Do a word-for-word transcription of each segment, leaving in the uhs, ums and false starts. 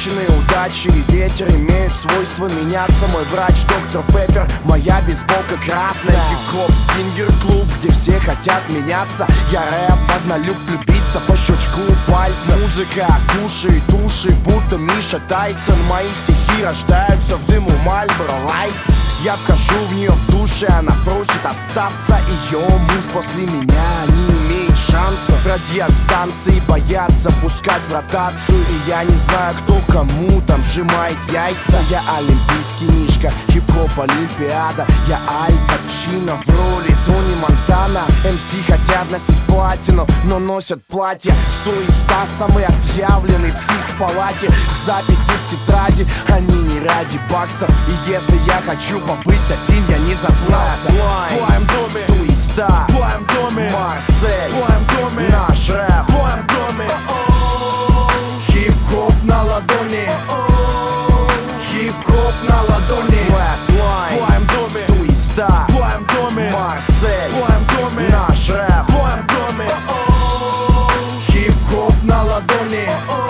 Женщины, удачи и ветер имеют свойство меняться. Мой врач доктор Пеппер, моя бейсболка красная. Хип-хоп, свингер-клуб, где все хотят меняться. Я рэп, однолюб, влюбиться по щелчку пальца. Музыка, души, души, будто Миша Тайсон. Мои стихи рождаются в дыму Marlboro Lights. Я вхожу в нее в душе, она просит остаться. Ее муж после меня не имеет шансов. Радиостанции боятся пускать в ротацию. И я не знаю, кто кому там сжимает яйца. Я олимпийский мишка, хип-хоп олимпиада. Я Аль Пачино в роли Тони Монтана. эм си хотят носить платину, но носят платья. Сто из ста самый отъявленный псих в палате. Записи в тетради, они не ради баксов. И если я хочу побыть один, я не зазнался. В твоем доме, сто из ста, в твоем доме, Марсель, в твоем доме, наш рэп, в твоем доме. Хип-хоп на ладони, хип-хоп на ладони. В твоем доме, сто из ста, в твоем доме, Марсель, в твоем доме, наш рэп, в твоем доме. Хип-хоп на ладони,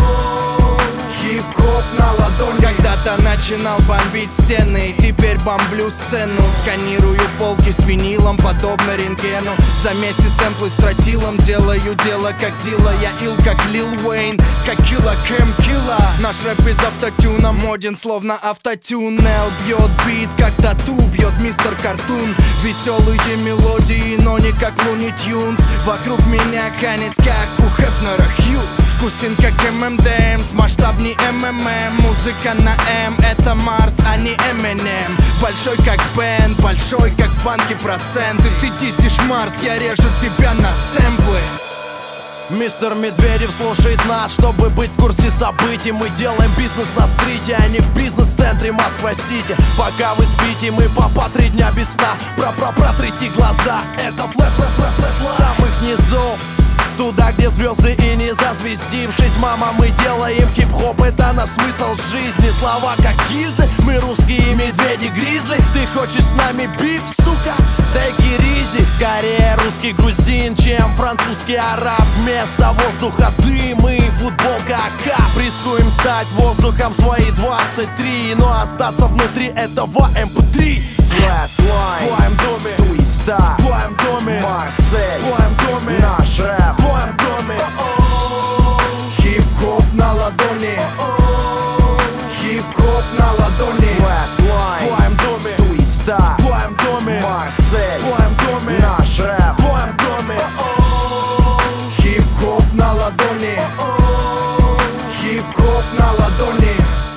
хип-хоп на ладони. Когда-то начинал бомбить стены, теперь бомблю сцену. Сканирую полки с винилом, подобно рентгену. За месяц сэмплы с тротилом, делаю дело как Дила. Я ил как Лил Уэйн, как Килла Кэм Килла. Наш рэп без автотюна моден, словно автотюн. Эл бьет бит, как тату бьет мистер Картун. Веселые мелодии, но не как Луни Тюнс. Вокруг меня Ханис, как у Хефнера Хью. Вкусен как эм эм дэ эмс, масштабней эм эм эм. Музыка на М, это Марс, а не Эминем. Большой как бенд, большой как в банке проценты. Ты дисишь Марс, я режу тебя на сэмплы. Мистер Медведев слушает нас, чтобы быть в курсе событий. Мы делаем бизнес на стрите, а не в бизнес-центре Москва-Сити. Пока вы спите, мы по по три дня без сна. Про-про-протрите глаза, это флэп-флэп-флэп-флэп. Самых низов, туда, где звезды и не зазвездившись. Мама, мы делаем хип-хоп, это наш смысл жизни. Слова как гильзы, мы русские медведи-гризли. Ты хочешь с нами биф, сука? Take it easy. Скорее русский грузин, чем французский араб. Вместо воздуха дым и футболка АК. Рискуем стать воздухом свои двадцать три, но остаться внутри этого эм пэ три. Flatline, В твоем доме, сто из ста, в твоем доме, Марсель, в твоем доме, наш рэп, в твоем доме. хип-хоп на ладони, хип-хоп на ладони. Flatline, В твоем доме, сто из ста, в твоем доме, Марсель, в твоем доме, наш рэп, в твоем доме. хип-хоп на ладони, хип-хоп на ладони.